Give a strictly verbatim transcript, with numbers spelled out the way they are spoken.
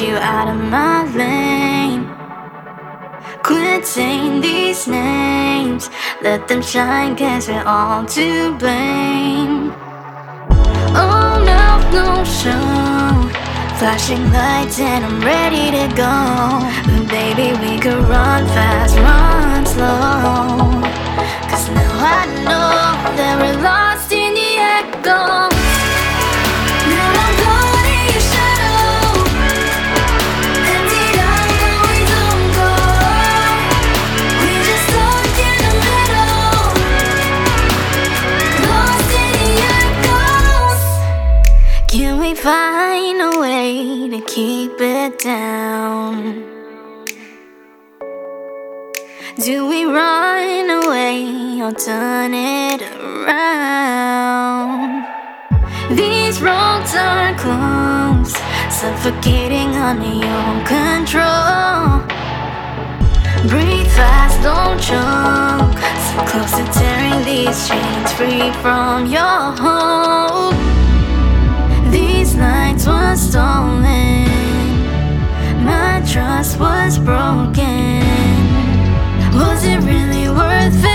you out of my lane. Quit saying these names, let them shine, cause we're all to blame. Oh no, no show, flashing lights and I'm ready to go. But baby, we could run fast, run slow, cause now I know that we're lost in the echo. Now I'm gone in your shadow, emptied out but we don't go. We're just stuck in the middle, lost in the echoes. Can we find a way to keep it down? Do we run away or turn it around? These roads are closed, suffocating under your control. Breathe fast, don't choke, so close to tearing these chains free from your hold. These nights were stolen, my trust was broken. Was it really worth it?